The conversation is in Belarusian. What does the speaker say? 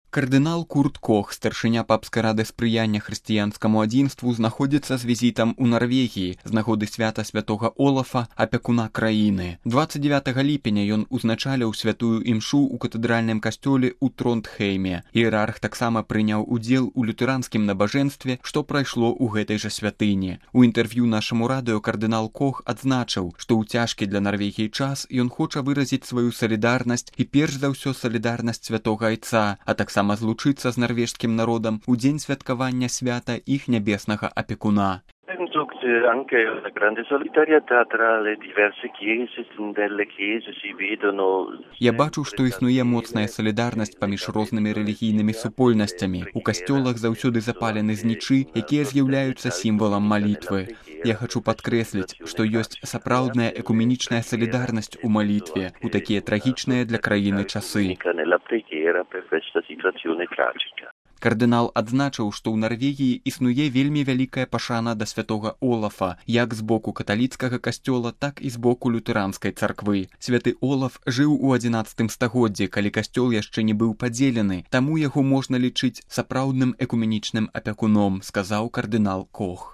Кардынал Курт Кох, старшыня папскай рады спрыяння хрысціянскаму адзінству, знаходзіцца з візітам у Нарвегіі з нагоды свята святога Олафа, апякуна краіны. 29 ліпеня ён узначаліў святую імшу ў катэдральным касцёле ў Тронтхейме. Іерарх таксама прыняў удзел у лютэранскім набажэнстве, што прайшло ў гэтай жа святыні. У інтэрв'ю нашаму радыё кардынал Кох адзначыў, што ў цяжкі для Нарвегіі час ён хоча выразіць сваю салідарнасць і перш за ўсё салідарнасць святога айца, а таксама злучыцца з нарвежскім народам у дзень святкавання свята іх нябеснага апекуна. Я бачу, што існуе моцная салідарнасць паміж рознымі рэлігійнымі супольнасцямі. У касцёлах заўсёды запалены знічы, якія з'яўляюцца сімвалам малітвы. Я хачу падкрэсліць, што ёсць сапраўдная экуменічная салідарнасць у малітве у такія трагічныя для краіны часы. Кардынал адзначыў, што ў Нарвегіі існуе вельмі вялікая пашана да святога Олафа, як з боку каталіцкага касцёла, так і з боку лютэранскай царквы. Святы Олаф жыў у 11 стагоддзі, калі касцёл яшчэ не быў падзелены, таму яго можна лічыць сапраўдным экуменічным апякуном, сказаў кардынал Кох.